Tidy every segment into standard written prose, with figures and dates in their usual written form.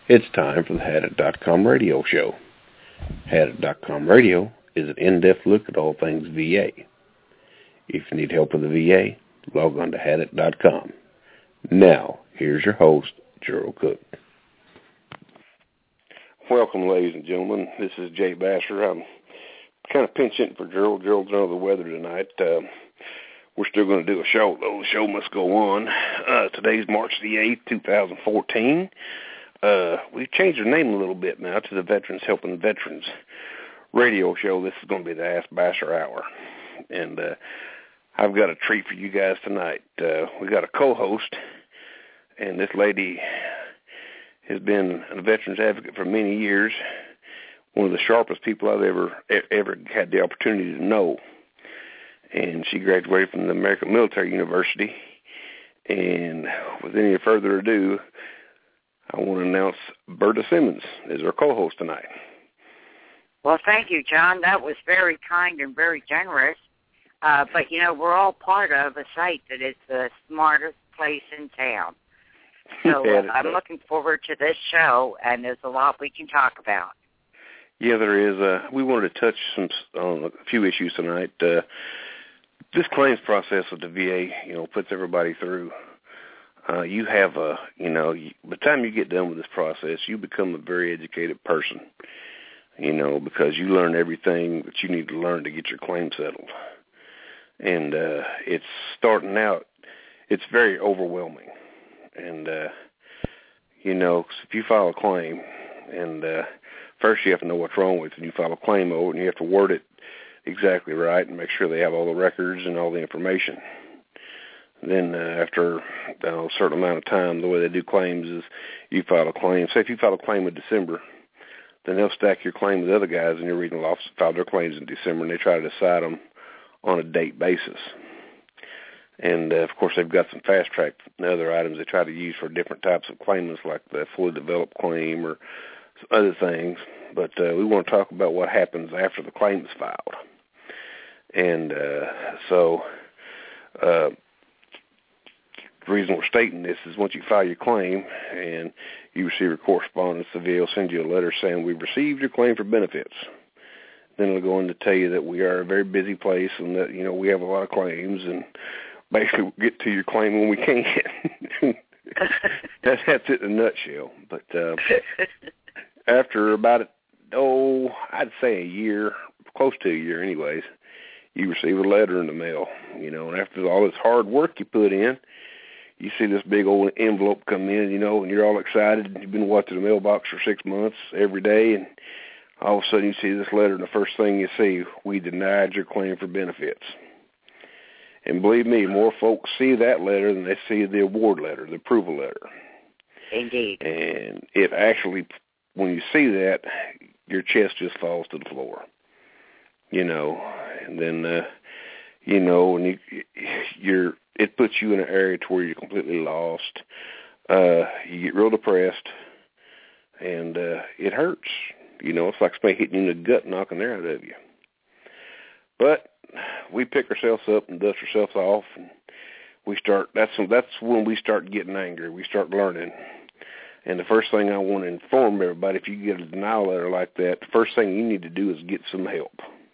It's time for the Hadit.com radio show. Hadit.com radio is an in-depth look at all things VA. If you need help with the VA, log on to Hadit.com. Now, here's your host, Gerald Cook. Welcome, ladies and gentlemen. This is Jay Basher. I'm kind of pinch hitting for Gerald. Gerald's under the weather tonight. We're still going to do a show, though. The show must go on. Today's March the 8th, 2014. We've changed our name a little bit now to the Veterans Helping Veterans radio show. This is going to be the Ask Basher Hour. And I've got a treat for you guys tonight. We got a co-host, and this lady has been a veterans advocate for many years, one of the sharpest people I've ever had the opportunity to know. And she graduated from the American Military University. And with any further ado, I want to announce Berta Simmons as our co-host tonight. Well, thank you, John. That was very kind and very generous. But, you know, we're all part of a site that is the smartest place in town. So I'm looking forward to this show, and there's a lot we can talk about. Yeah, there is. We wanted to touch on a few issues tonight. This claims process with the VA, you know, puts everybody through. You have by the time you get done with this process, you become a very educated person, you know, because you learn everything that you need to learn to get your claim settled. And it's starting out, it's very overwhelming. And, you know, if you file a claim, and first you have to know what's wrong with it, and you file a claim over it, and you have to word it exactly right and make sure they have all the records and all the information. Then after a certain amount of time, the way they do claims is you file a claim. Say if you file a claim in December, then they'll stack your claim with other guys in your regional office that filed their claims in December, and they try to decide them on a date basis. And, of course, they've got some fast-track and other items they try to use for different types of claimants, like the fully developed claim or other things. But we want to talk about what happens after the claim is filed. And the reason we're stating this is once you file your claim and you receive a correspondence, the VA will send you a letter saying, we've received your claim for benefits. Then it'll go on to tell you that we are a very busy place and that, you know, we have a lot of claims, and basically we'll get to your claim when we can. That's it in a nutshell. But after about, I'd say a year, close to a year anyways, you receive a letter in the mail, you know, and after all this hard work you put in, you see this big old envelope come in, you know, and you're all excited. You've been watching the mailbox for 6 months every day, and all of a sudden you see this letter, and the first thing you see, we denied your claim for benefits. And believe me, more folks see that letter than they see the award letter, the approval letter. Indeed. And it actually, when you see that, your chest just falls to the floor, you know. And then, you know, and it puts you in an area to where you're completely lost. You get real depressed, and it hurts. You know, it's like somebody hitting you in the gut and knocking the air out of you. But we pick ourselves up and dust ourselves off, and we start. That's when we start getting angry. We start learning. And the first thing I want to inform everybody, if you get a denial letter like that, the first thing you need to do is get some help.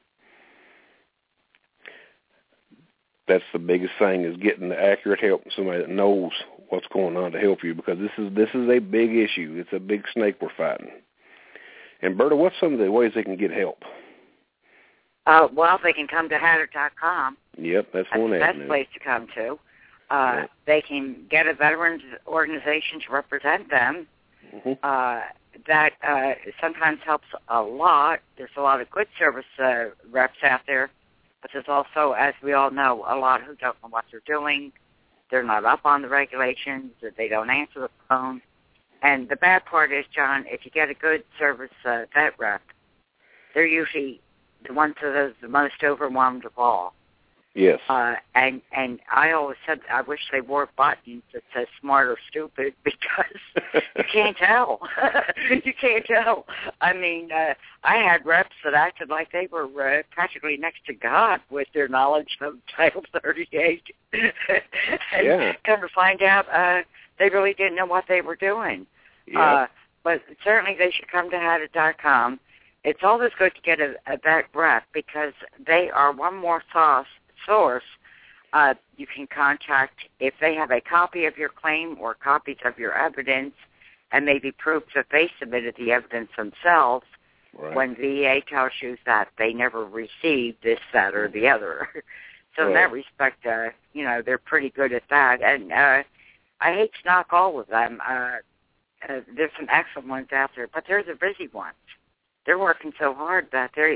That's the biggest thing, is getting the accurate help from somebody that knows what's going on to help you, because this is a big issue. It's a big snake we're fighting. And Berta, what's some of the ways they can get help? Well, they can come to Hadit.com. Yep, that's one avenue. That's the best place to come to. They can get a veterans organization to represent them. Mm-hmm. That sometimes helps a lot. There's a lot of good service reps out there, but there's also, as we all know, a lot who don't know what they're doing. They're not up on the regulations. They don't answer the phone. And the bad part is, John, if you get a good service vet rep, they're usually the ones that are the most overwhelmed of all. Yes. And I always said I wish they wore buttons that says smart or stupid, because you can't tell. You can't tell. I mean, I had reps that acted like they were practically next to God with their knowledge of Title 38. And come to find out, they really didn't know what they were doing. Yeah. but certainly they should come to Hadit.com. It's always good to get a vet rep because they are one more source you can contact if they have a copy of your claim or copies of your evidence and maybe proof that they submitted the evidence themselves. Right. When VA tells you that they never received this, that, or the other. So in that respect, they're pretty good at that. And I hate to knock all of them. There's some excellent ones out there, but they're the busy ones. They're working so hard that they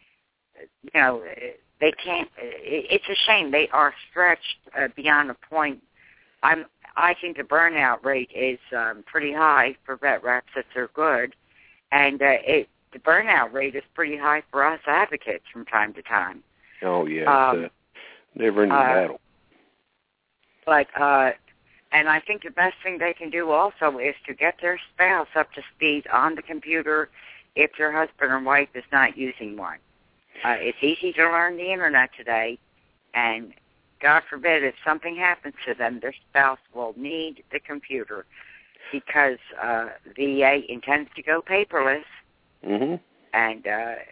can't. It's a shame. They are stretched beyond a point. I think the burnout rate is pretty high for vet reps if they're good, and the burnout rate is pretty high for us advocates from time to time. Oh, yeah. It's a never-ending battle. But, and I think the best thing they can do also is to get their spouse up to speed on the computer if their husband or wife is not using one. It's easy to learn the Internet today, and God forbid if something happens to them, their spouse will need the computer because VA intends to go paperless. Mm-hmm. And,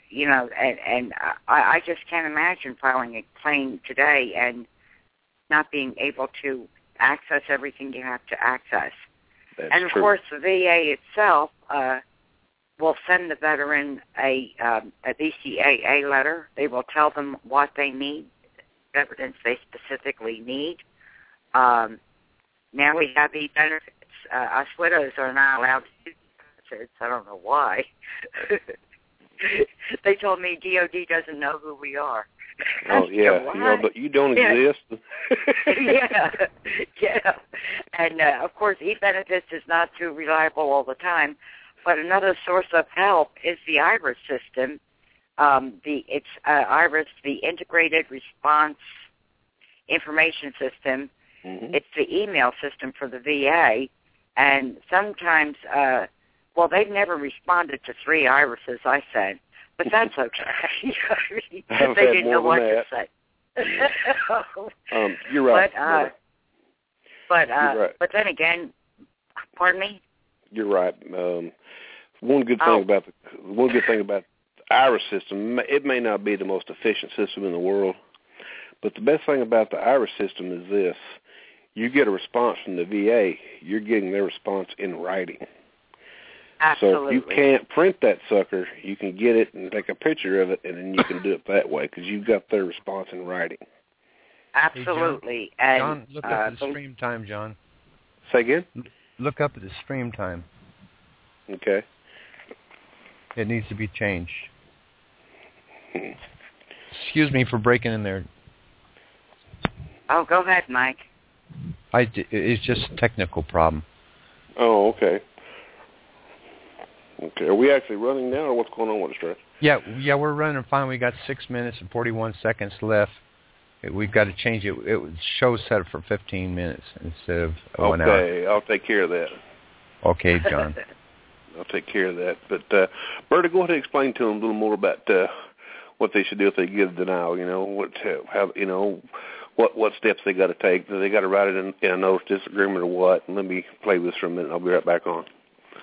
I just can't imagine filing a claim today and not being able to access everything you have to access. That's and, of true. course, the VA itself will send the veteran a BCAA letter. They will tell them what they need, evidence they specifically need. Now we have these benefits. Us widows are not allowed to do benefits. I don't know why. They told me DOD doesn't know who we are. Oh, yeah. But you don't exist. Yeah. And, of course, e-benefits is not too reliable all the time. But another source of help is the IRIS system. It's IRIS, the Integrated Response Information System. Mm-hmm. It's the email system for the VA. And sometimes, they've never responded to 3 irises I sent, but that's okay. They didn't know what to say. You're right. But then again, pardon me? You're right. One good thing about the IRIS system, it may not be the most efficient system in the world, but the best thing about the IRIS system is this: you get a response from the VA, you're getting their response in writing. Absolutely. So if you can't print that sucker, you can get it and take a picture of it, and then you can do it that way because you've got their response in writing. Absolutely. Hey, John, look up the stream time, John. Say again? Look up the stream time. Okay. It needs to be changed. Excuse me for breaking in there. Oh, go ahead, Mike. It's just a technical problem. Oh, okay. Okay. Are we actually running now, or what's going on with the stretch? Yeah, we're running fine. We got 6 minutes and 41 seconds left. We've got to change it. It show set for 15 minutes instead of 1 hour. Okay, I'll take care of that. Okay, John. I'll take care of that. But Berta, go ahead and explain to them a little more about what they should do if they get a denial. What steps they got to take. Do they got to write it in a notice of disagreement or what? And let me play with this for a minute. I'll be right back on.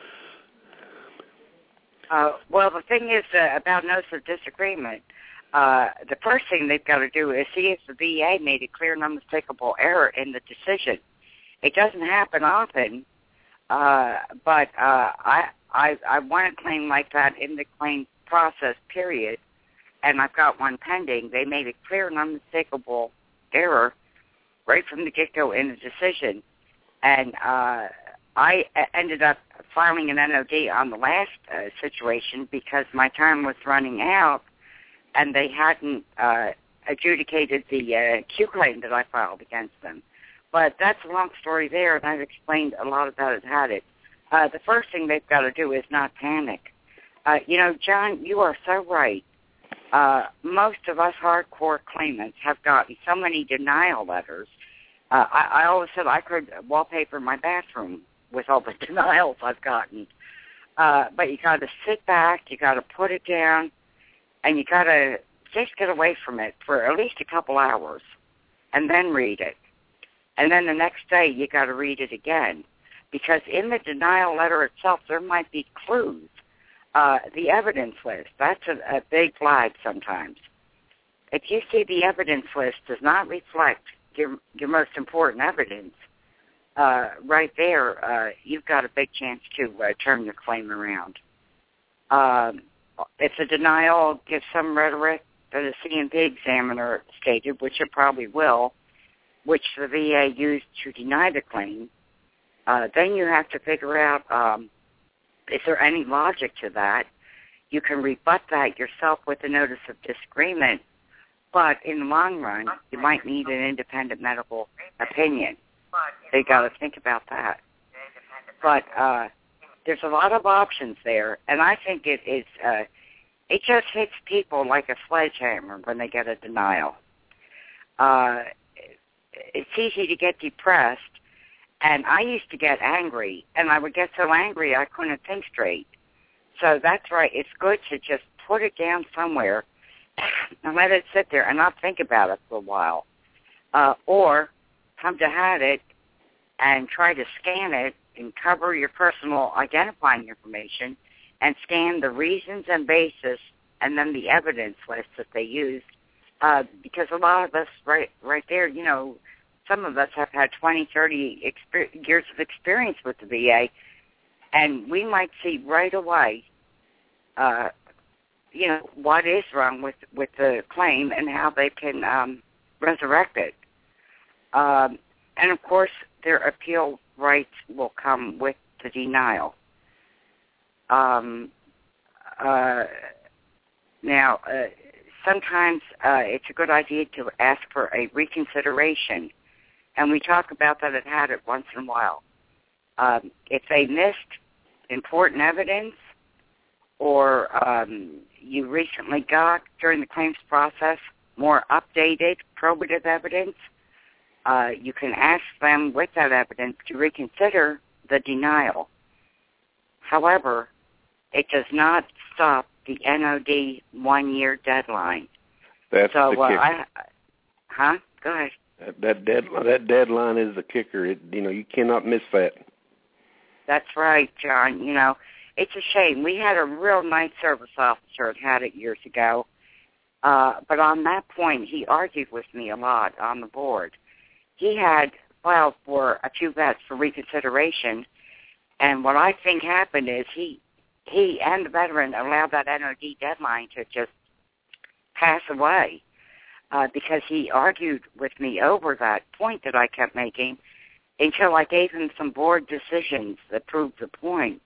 The thing is about notice of disagreement. The first thing they've got to do is see if the VA made a clear and unmistakable error in the decision. It doesn't happen often, but I want a claim like that in the claim process period, and I've got one pending. They made a clear and unmistakable error right from the get-go in the decision, and I ended up filing an NOD on the last situation because my time was running out, and they hadn't adjudicated the Q claim that I filed against them. But that's a long story there, and I've explained a lot about it, had it. The first thing they've got to do is not panic. John, you are so right. Most of us hardcore claimants have gotten so many denial letters. I always said I could wallpaper my bathroom with all the denials I've gotten. But you got to sit back, you got to put it down, and you got to just get away from it for at least a couple hours and then read it. And then the next day you got to read it again. because in the denial letter itself, there might be clues. The evidence list, that's a big flag sometimes. If you see the evidence list does not reflect your most important evidence, right there, you've got a big chance to turn your claim around. If the denial gives some rhetoric that a C&P examiner stated, which it probably will, which the VA used to deny the claim, then you have to figure out, is there any logic to that? You can rebut that yourself with a notice of disagreement, but in the long run, you might need an independent medical opinion. So you got to think about that. But there's a lot of options there, and I think it just hits people like a sledgehammer when they get a denial. It's easy to get depressed, and I used to get angry, and I would get so angry I couldn't think straight. So that's right. It's good to just put it down somewhere and let it sit there and not think about it for a while. Or come to have it and try to scan it and cover your personal identifying information and scan the reasons and basis and then the evidence list that they used. Because a lot of us right there, you know, some of us have had 20, 30 years of experience with the VA, and we might see right away, you know, what is wrong with the claim and how they can resurrect it. And, of course, their appeal rights will come with the denial. Now, sometimes it's a good idea to ask for a reconsideration, and we talk about that at HADIT once in a while. If they missed important evidence or you recently got, during the claims process, more updated probative evidence, you can ask them with that evidence to reconsider the denial. However, it does not stop the NOD 1-year deadline. That's so, the kicker. Go ahead. That deadline is the kicker. You cannot miss that. That's right, John. You know, it's a shame. We had a real nice service officer that had it years ago, but on that point, he argued with me a lot on the board. He had filed for a few vets for reconsideration, and what I think happened is he and the veteran allowed that NOD deadline to just pass away because he argued with me over that point that I kept making until I gave him some board decisions that proved the point.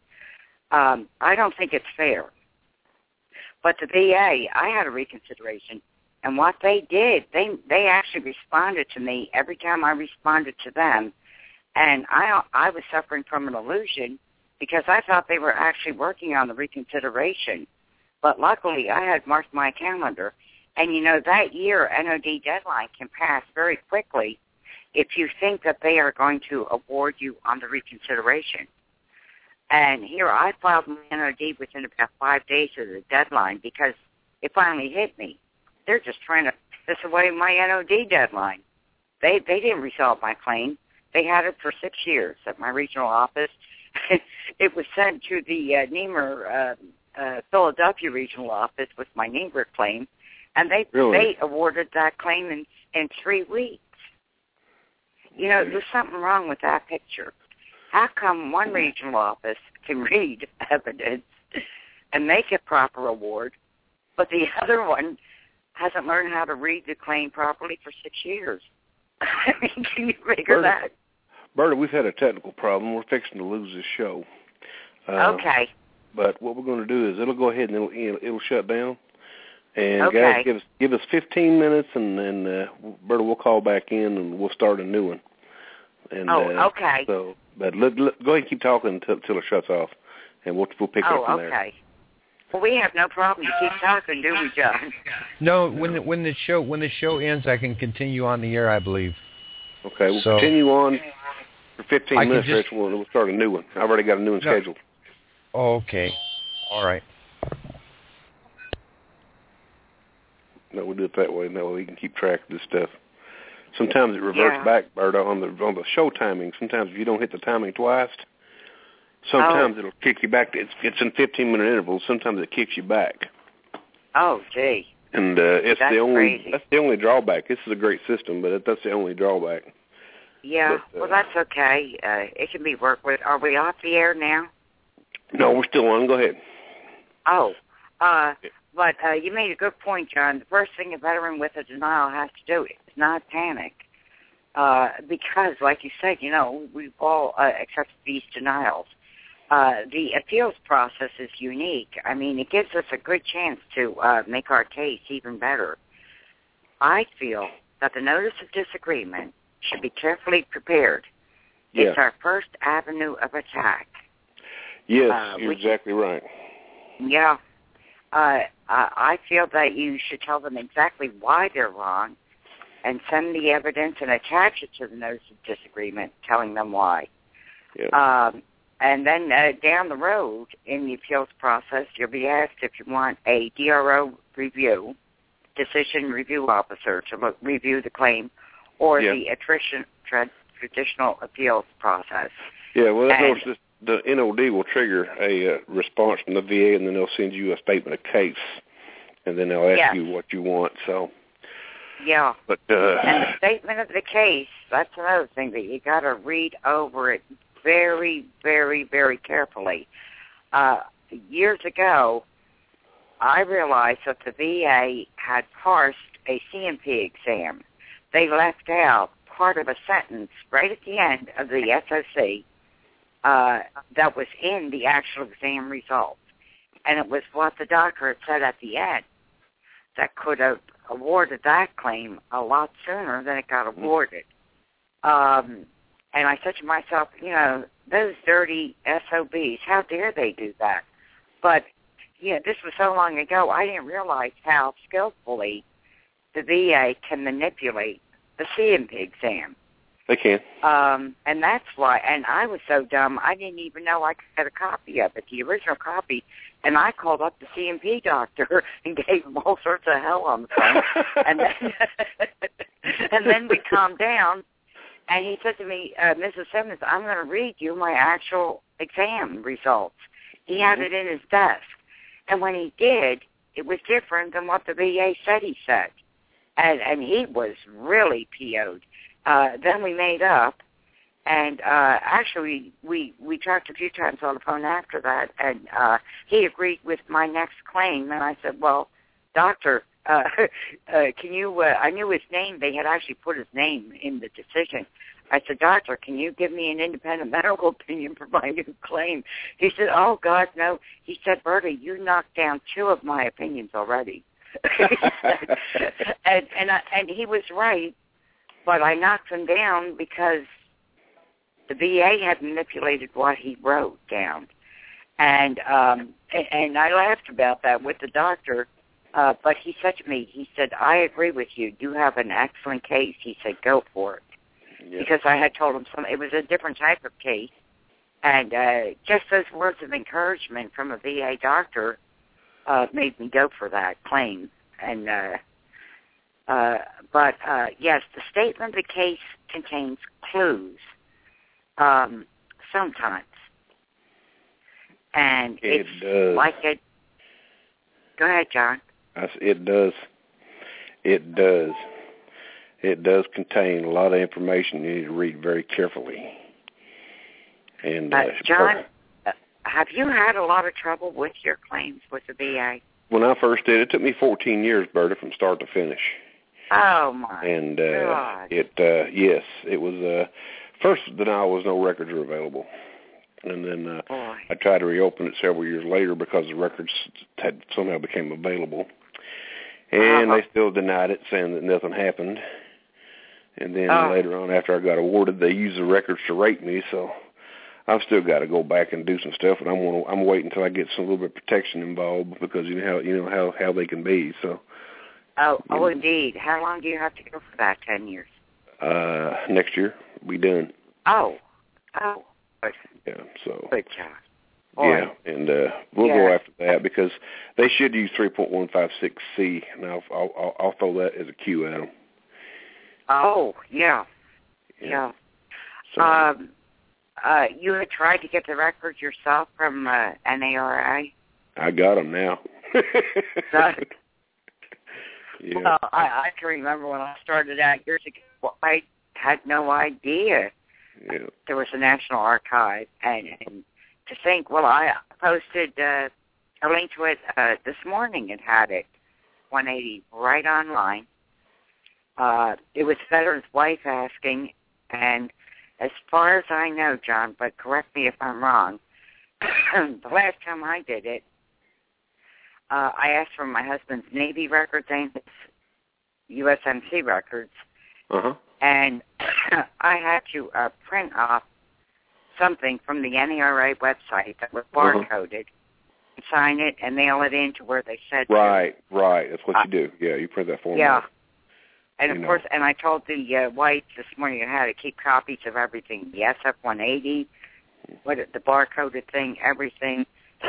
I don't think it's fair. But the VA, I had a reconsideration, and what they did, they actually responded to me every time I responded to them, and I was suffering from an illusion because I thought they were actually working on the reconsideration. But luckily, I had marked my calendar, and, you know, that year NOD deadline can pass very quickly if you think that they are going to award you on the reconsideration. And here I filed my NOD within about 5 days of the deadline because it finally hit me. They're just trying to piss away my NOD deadline. They didn't resolve my claim. They had it for 6 years at my regional office. It was sent to the Niemer Philadelphia regional office with my Niemer claim, and they awarded that claim in 3 weeks. You know, there's something wrong with that picture. How come one regional office can read evidence and make a proper award, but the other one hasn't learned how to read the claim properly for 6 years? I mean, can you figure that? Berta, we've had a technical problem. We're fixing to lose this show. Okay. But what we're going to do is it'll go ahead and it'll shut down. And okay. Guys, give us 15 minutes, and then Berta, we'll call back in and we'll start a new one. And, okay. So, but go ahead and keep talking until it shuts off, and we'll pick up from there. Oh, okay. Well, we have no problem to keep talking, do we, John? No, when the show ends, I can continue on the air, I believe. Okay, we'll continue on for 15 minutes, Rich. We'll start a new one. I've already got a new one scheduled. Okay. All right. No, we'll do it that way. That way we can keep track of this stuff. Sometimes it reverts back, Bert, on the show timing. Sometimes if you don't hit the timing twice, Sometimes it'll kick you back. It's in 15-minute intervals. Sometimes it kicks you back. Oh, gee. And that's crazy. That's the only drawback. This is a great system, but that's the only drawback. Yeah, well, that's okay. It can be worked with. Are we off the air now? No, we're still on. Go ahead. Oh, but you made a good point, John. The first thing a veteran with a denial has to do is not panic. Because, like you said, we've all accepted these denials. The appeals process is unique. I mean, it gives us a good chance to make our case even better. I feel that the notice of disagreement should be carefully prepared. Yeah. It's our first avenue of attack. Yes, you're exactly right. Yeah. I feel that you should tell them exactly why they're wrong and send the evidence and attach it to the notice of disagreement, telling them why. Yeah. And then down the road in the appeals process, you'll be asked if you want a DRO review, decision review officer, to review the claim, or the traditional appeals process. Yeah, well, the NOD will trigger a response from the VA, and then they'll send you a statement of case, and then they'll ask you what you want. So. Yeah. But and the statement of the case, that's another thing that you got to read over it very, very, very carefully. Years ago, I realized that the VA had parsed a CMP exam. They left out part of a sentence right at the end of the SOC that was in the actual exam results. And it was what the doctor had said at the end that could have awarded that claim a lot sooner than it got awarded. And I said to myself, those dirty SOBs, how dare they do that? But, this was so long ago, I didn't realize how skillfully the VA can manipulate the CMP exam. They can. And that's why, and I was so dumb, I didn't even know I could get a copy of it, the original copy, and I called up the CMP doctor and gave him all sorts of hell on the phone. and then we calmed down, and he said to me, Mrs. Simmons, I'm going to read you my actual exam results. He had it in his desk. And when he did, it was different than what the VA said he said. And he was really PO'd. Then we made up, and actually we talked a few times on the phone after that, and he agreed with my next claim. And I said, well, doctor, can you, I knew his name. They had actually put his name in the decision. I said, doctor, can you give me an independent medical opinion for my new claim? He said, oh, God, no. He said, Berta, you knocked down 2 of my opinions already. and he was right, but I knocked him down because the VA had manipulated what he wrote down. And I laughed about that with the doctor, but he said to me, he said, I agree with you. You have an excellent case. He said, go for it. Yeah. Because I had told him it was a different type of case. And just those words of encouragement from a VA doctor made me go for that claim. And but yes, the statement of the case contains clues sometimes. And it it's does. like it. Go ahead, John. It does. It does. It does contain a lot of information you need to read very carefully. And John, have you had a lot of trouble with your claims with the VA? When I first did, it took me 14 years, Berta, from start to finish. Oh my and, God! Yes, it was. First denial was no records were available, and then I tried to reopen it several years later because the records had somehow became available, and they still denied it, saying that nothing happened. And then later on, after I got awarded, they used the records to rate me. So I've still got to go back and do some stuff, and I'm waiting until I get some little bit of protection involved because you know how they can be. So. Oh, indeed. How long do you have to go for that? 10 years. Next year, we'll be done. Oh. Good. Yeah. So. Good job. Yeah, and we'll go after that because they should use 3.156C. Now I'll throw that as a cue at them. Oh, yeah. So, you had tried to get the records yourself from NARA? I got them now. Yeah. Well, I can remember when I started out years ago, I had no idea there was a National Archive. And to think, well, I posted a link to it this morning. It had it, 180, right online. It was Veteran's wife asking, and as far as I know, John, but correct me if I'm wrong, the last time I did it, I asked for my husband's Navy records and his USMC records, and I had to print off something from the NARA website that was barcoded, sign it, and mail it in to where they said Right. That's what you do. Yeah, you print that form. Yeah. And, of course, and I told the whites this morning I had to keep copies of everything, the SF-180, the barcoded thing, everything.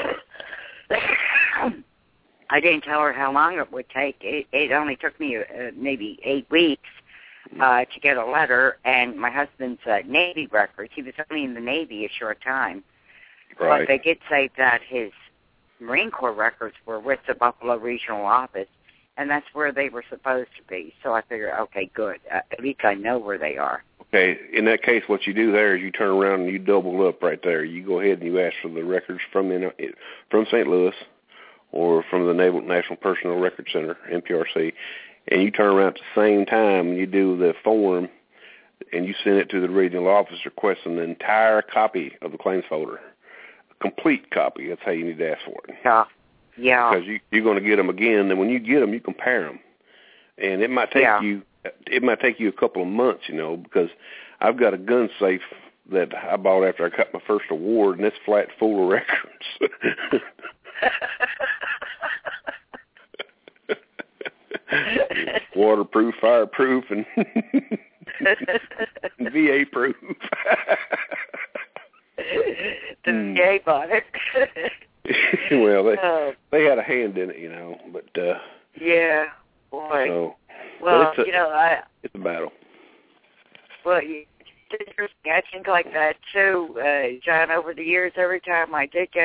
I didn't tell her how long it would take. It only took me maybe 8 weeks to get a letter, and my husband's Navy records. He was only in the Navy a short time. Right. But they did say that his Marine Corps records were with the Buffalo Regional Office, and that's where they were supposed to be. So I figured, okay, good. At least I know where they are. Okay, in that case, what you do there is you turn around and you double up right there. You go ahead and you ask for the records from St. Louis or from the National Personnel Record Center, NPRC, and you turn around at the same time and you do the form and you send it to the regional office requesting the entire copy of the claims folder, a complete copy. That's how you need to ask for it. Yeah. Because you're going to get them again, and when you get them, you compare them, and it might take you. It might take you a couple of months, because I've got a gun safe that I bought after I got my first award, and it's flat full of records. Waterproof, fireproof, and VA proof. The VA bought it. Well, they had a hand in it, but yeah, boy. So, well, it's a battle. Well, I think like that too, John. Over the years, every time I did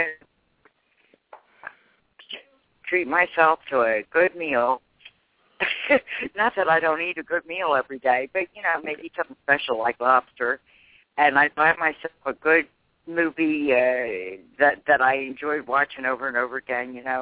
treat myself to a good meal. Not that I don't eat a good meal every day, but maybe something special like lobster, and I buy myself a good movie that I enjoyed watching over and over again, Yeah,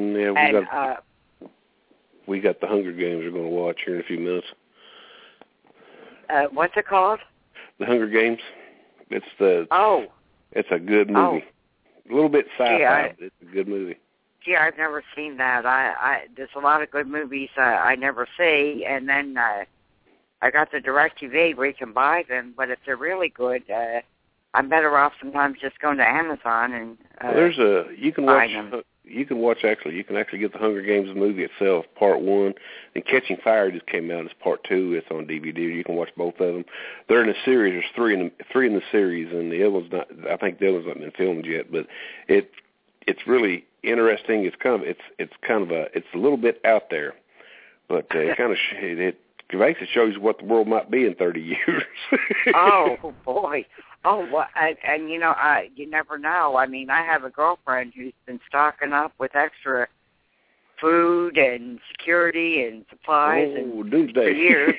we got the Hunger Games we're going to watch here in a few minutes. What's it called? The Hunger Games. It's a good movie. A little bit sci-fi, but it's a good movie. Gee, I've never seen that. There's a lot of good movies I never see, and then I got the DirecTV where you can buy them, but if they're really good, I'm better off sometimes just going to Amazon and you can actually get the Hunger Games movie itself, part 1, and Catching Fire just came out as part 2. It's on DVD. You can watch both of them. They're in a series. There's three in the series, and the other one's not. I think the other one's not been filmed yet, but it's really interesting. It's a little bit out there, but it basically shows you what the world might be in 30 years. Oh boy. Oh, well, and you never know. I mean, I have a girlfriend who's been stocking up with extra food and security and supplies for years.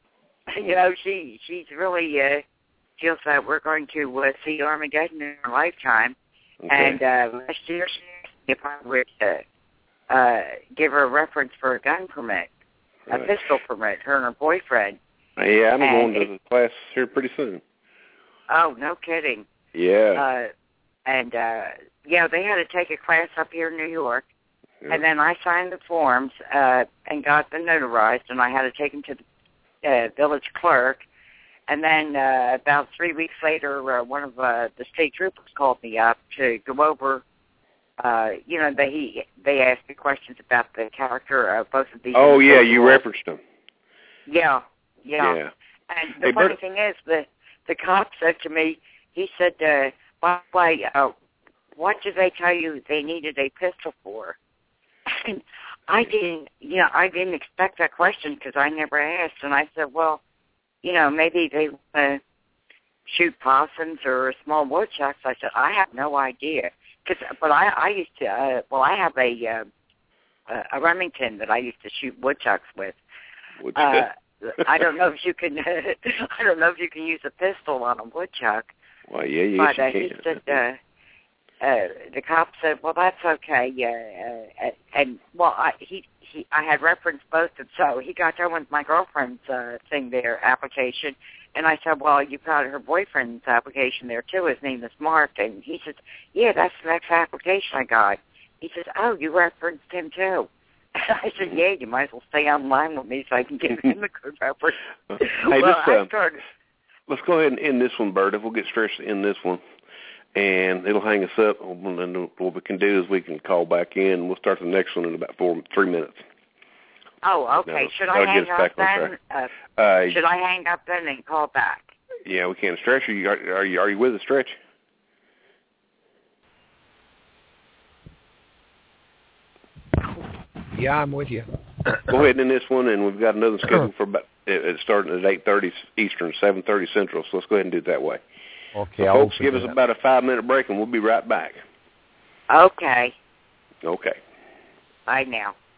She's really feels that we're going to see Armageddon in her lifetime. Okay. And last year she asked me if I would give her a reference for a gun permit, a pistol permit, her and her boyfriend. Yeah, I'm going to the class here pretty soon. Oh, no kidding. Yeah. They had to take a class up here in New York, and then I signed the forms and got them notarized, and I had to take them to the village clerk. And then about 3 weeks later, one of the state troopers called me up to go over. They asked me questions about the character of both of these. Oh yeah, you referenced them. Yeah. And the funny thing is, the cop said to me, he said, by the way, what did they tell you they needed a pistol for? And I didn't expect that question because I never asked. And I said, well, maybe they shoot possums or small woodchucks. I said, I have no idea. But I used to, I have a Remington that I used to shoot woodchucks with. I don't know if you can. I don't know if you can use a pistol on a woodchuck. Well, yeah, but you he can. said the cop said, "Well, that's okay." Yeah, and I had referenced both of them, so he got done with my girlfriend's thing there application, and I said, "Well, you've got her boyfriend's application there too. His name is Mark," and he says, "Yeah, that's the next application I got." He says, "Oh, you referenced him too." I said, "Yeah, you might as well stay online with me so I can give him a good reference." Hey, well, let's go ahead and end this one, Bert. If we'll get stressed to end this one, and it'll hang us up. And what we can do is we can call back in, and we'll start the next one in about 3 minutes. Oh, okay. Should I hang up then? Should I hang up then and call back? Yeah, we can. Stretch, are you with us, Stretch? Yeah, I'm with you. Go ahead and end this one, and we've got another schedule for about it's starting at 8:30 Eastern, 7:30 Central. So let's go ahead and do it that way. Okay, so folks, give us about a 5-minute break, and we'll be right back. Okay. Okay. Bye now.